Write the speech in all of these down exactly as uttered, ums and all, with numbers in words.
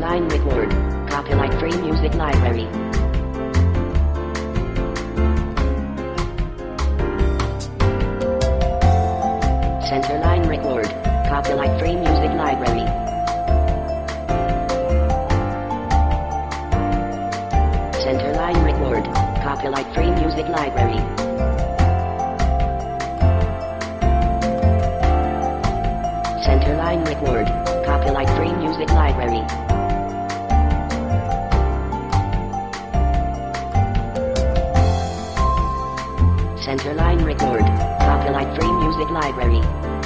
Centerline Record. Copyright Free Music Library. Centerline Record. Copyright Free Music Library. Centerline Record. Copyright Free Music Library. Centerline Record. Copyright Free Music Library. Centerline Record. Copyright Free Music Library.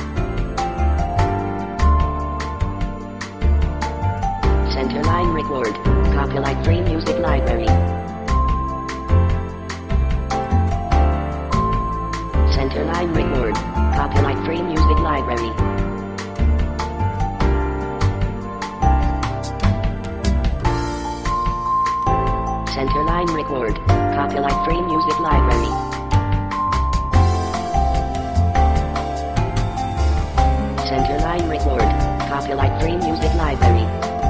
Centerline Record. Copyright Free Music Library. Centerline Record. Copyright Free Music Library. Centerline Record. Copyright Free Music Library. Centerline Record. Copyright Free Music Library.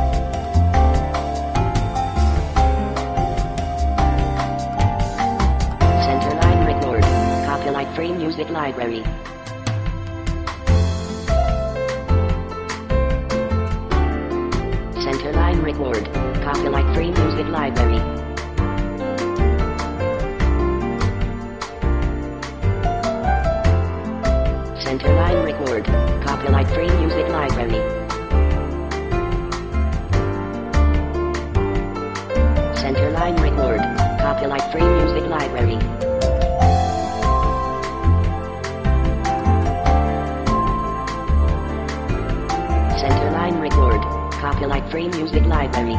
Centerline Record. Copyright Free Music Library. Centerline Record. Copyright Free Music Library. Centerline Record. Copyright Free Music Library. Centerline Record. Copyright Free Music Library. Centerline Record. Copyright Free Music Library.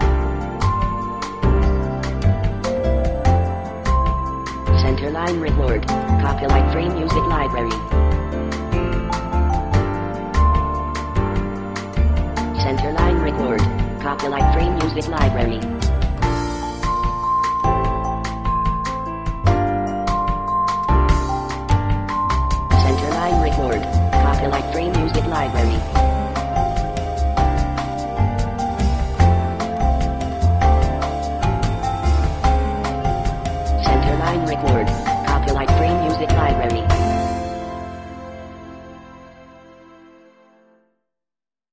Centerline Record. Copyright Free Music Library. Centerline Record. Copyright Free Music Library.